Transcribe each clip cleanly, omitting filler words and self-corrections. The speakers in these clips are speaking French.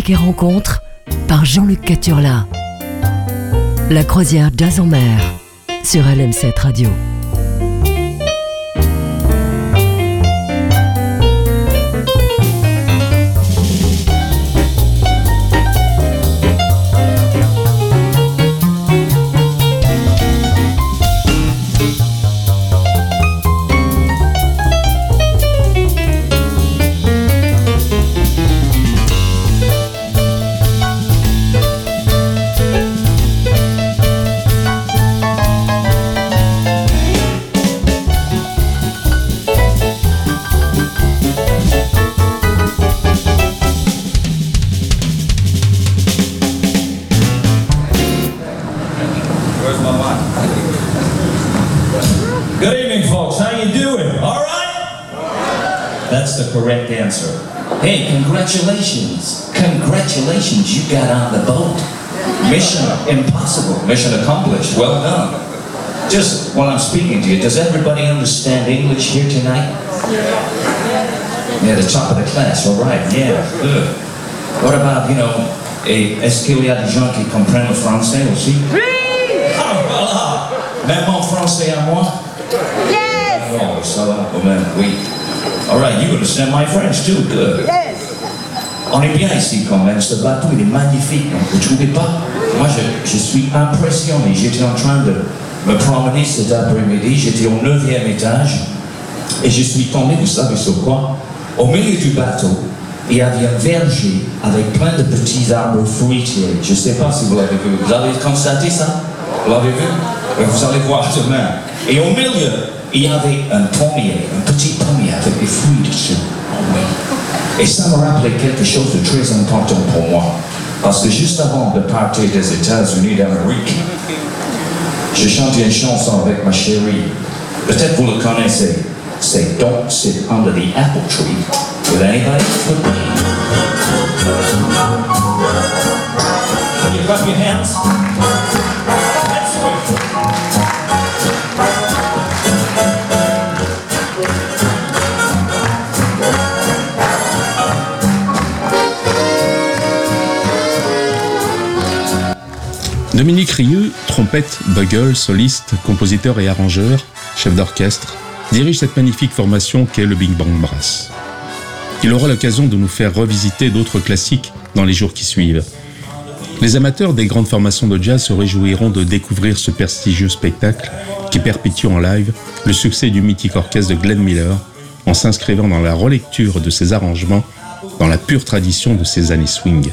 musique et rencontres par Jean-Luc Caturla. La croisière Jazz en mer sur LM7 Radio. Correct answer. Hey, congratulations. Congratulations, you got on the boat. Mission impossible. Mission accomplished. Well done. Just while I'm speaking to you, does everybody understand English here tonight? Yeah, the top of the class. All right, yeah, good. What about, est-ce qu'il y a des gens qui comprennent le français aussi? Oui! Ah, voilà! Même en français à moi? Yes! Oh, ça va quand même, oui. All right, you understand my French too, good. Yes. On est bien ici quand même, ce bateau il est magnifique, vous ne trouvez pas? Moi je suis impressionné, j'étais en train de me promener cet après-midi, j'étais au 9e étage et je suis tombé, vous savez sur quoi? Au milieu du bateau, il y avait un verger avec plein de petits arbres fruitiers. Je ne sais pas si vous l'avez vu, vous avez constaté ça? Vous l'avez vu? Vous allez voir demain. Et au milieu, il y avait un pommier, un petit pommier avec des fruits dessus. Et ça me rappelait quelque chose de très important pour moi. Parce que juste avant de partir des États-Unis d'Amérique, j'ai chanté une chanson avec ma chérie. Peut-être vous le connaissez. C'est Don't Sit Under the Apple Tree with Anybody But Me. Can you clap your hands? That's good. Dominique Rieu, trompette, bugle, soliste, compositeur et arrangeur, chef d'orchestre, dirige cette magnifique formation qu'est le Big Bang Brass. Il aura l'occasion de nous faire revisiter d'autres classiques dans les jours qui suivent. Les amateurs des grandes formations de jazz se réjouiront de découvrir ce prestigieux spectacle qui perpétue en live le succès du mythique orchestre de Glenn Miller en s'inscrivant dans la relecture de ses arrangements dans la pure tradition de ses années swing.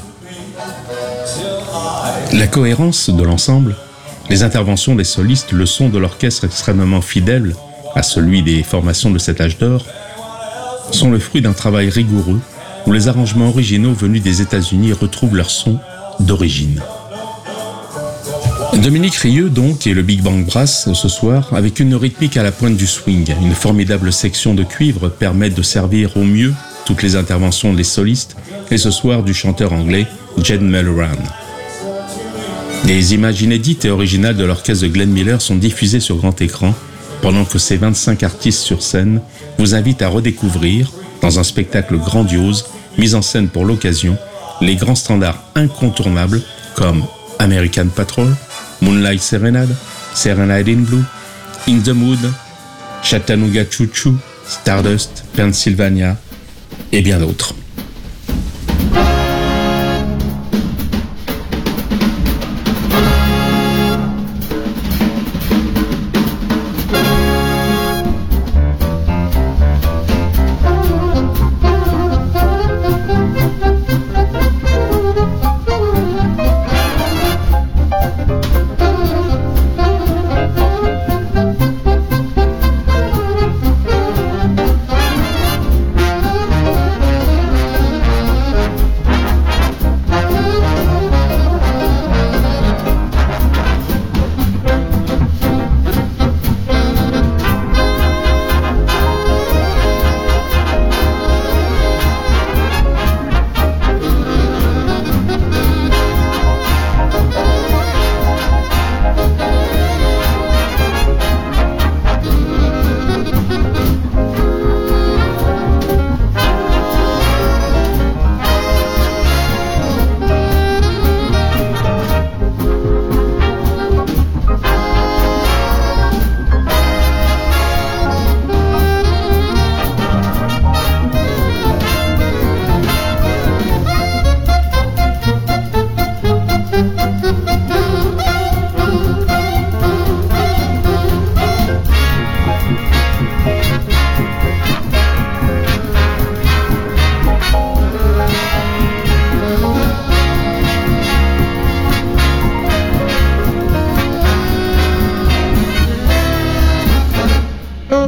La cohérence de l'ensemble, les interventions des solistes, le son de l'orchestre extrêmement fidèle à celui des formations de cet âge d'or, sont le fruit d'un travail rigoureux où les arrangements originaux venus des États-Unis retrouvent leur son d'origine. Dominique Rieu donc et le Big Bang Brass ce soir avec une rythmique à la pointe du swing, une formidable section de cuivre permettent de servir au mieux toutes les interventions des solistes et ce soir du chanteur anglais Jed Melleran. Des images inédites et originales de l'orchestre de Glenn Miller sont diffusées sur grand écran pendant que ces 25 artistes sur scène vous invitent à redécouvrir, dans un spectacle grandiose, mis en scène pour l'occasion, les grands standards incontournables comme American Patrol, Moonlight Serenade, Serenade in Blue, In the Mood, Chattanooga Choo Choo, Stardust, Pennsylvania et bien d'autres.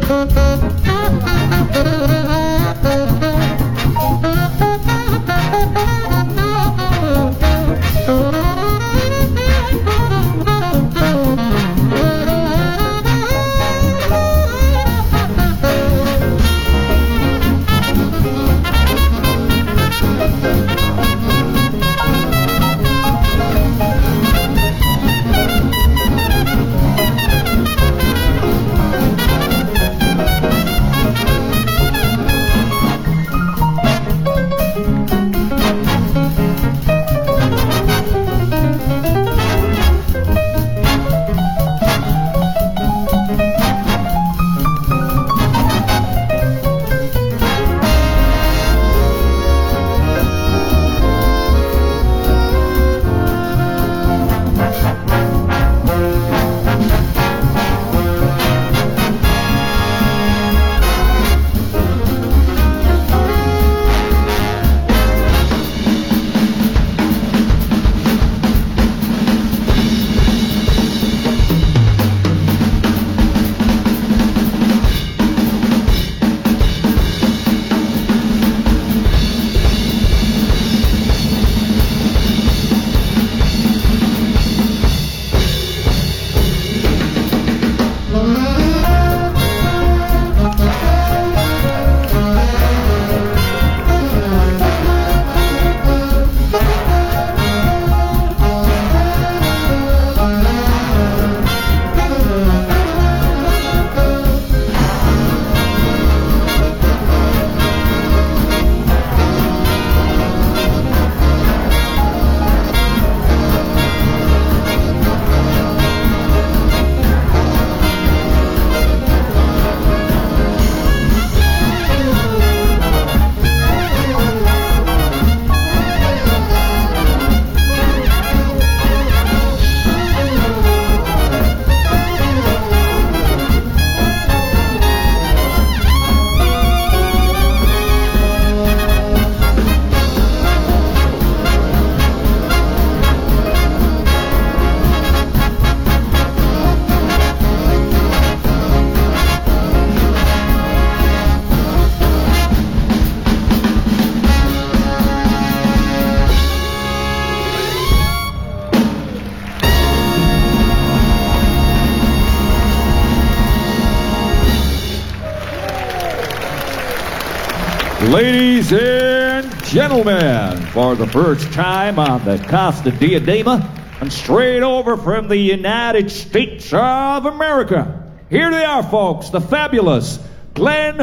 Ladies and gentlemen, for the first time on the Costa Diadema and straight over from the United States of America, here they are, folks, the fabulous Glen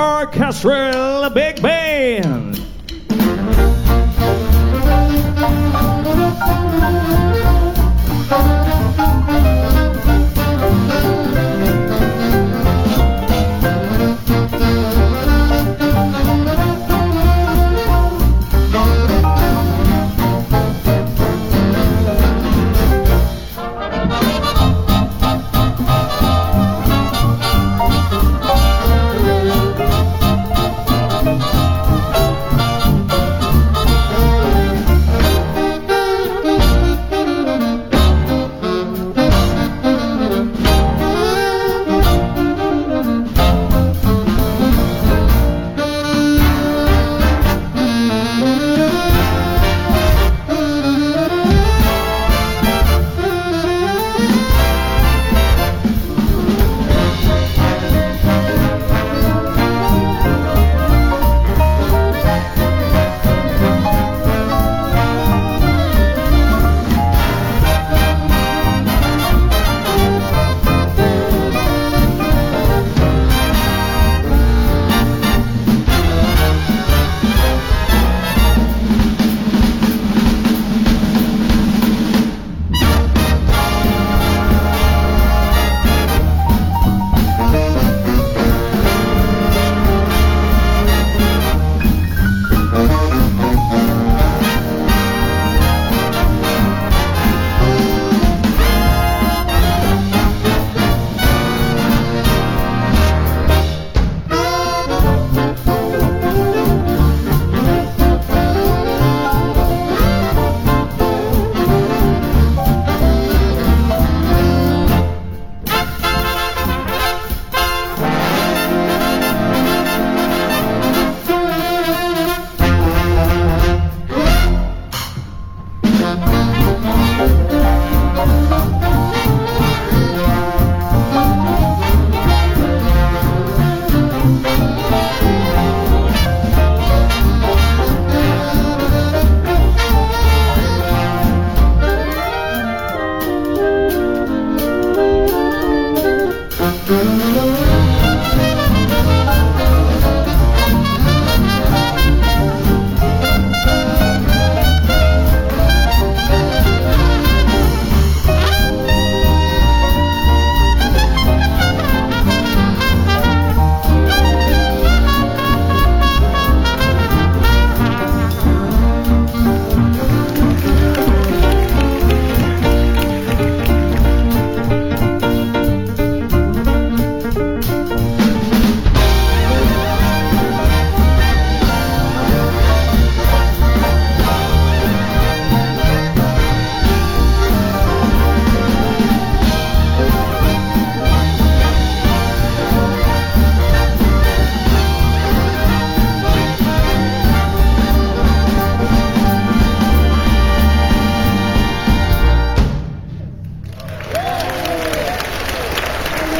Orchestral Big Band.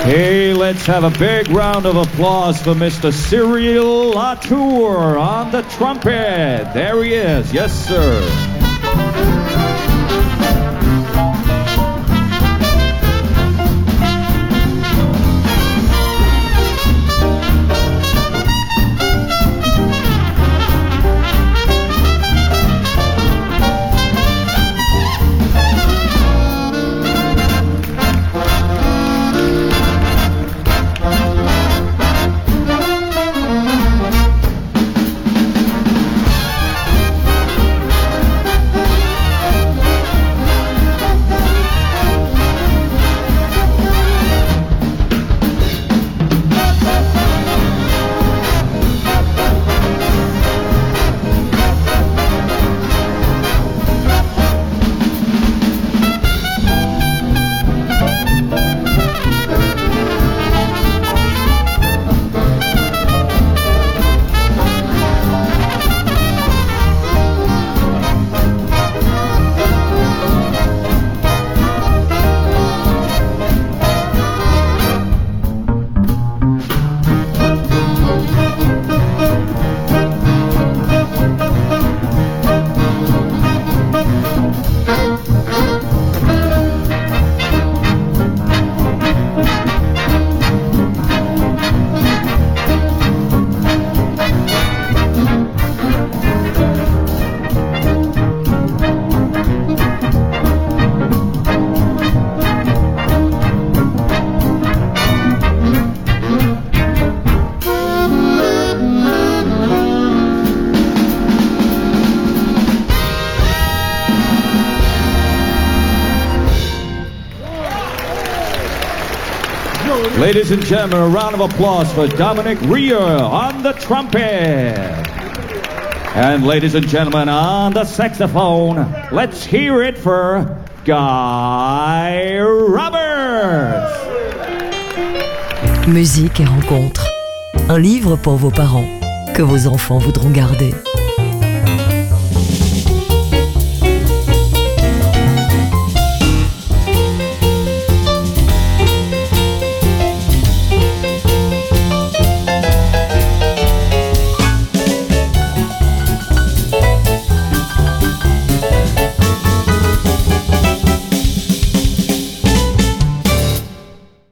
Hey, let's have a big round of applause for Mr. Cyril Latour on the trumpet. There he is. Yes, sir. Ladies and gentlemen, a round of applause for Dominic Rea on the trumpet. And ladies and gentlemen, on the saxophone, let's hear it for Guy Roberts. Musique et rencontres. Un livre pour vos parents, que vos enfants voudront garder.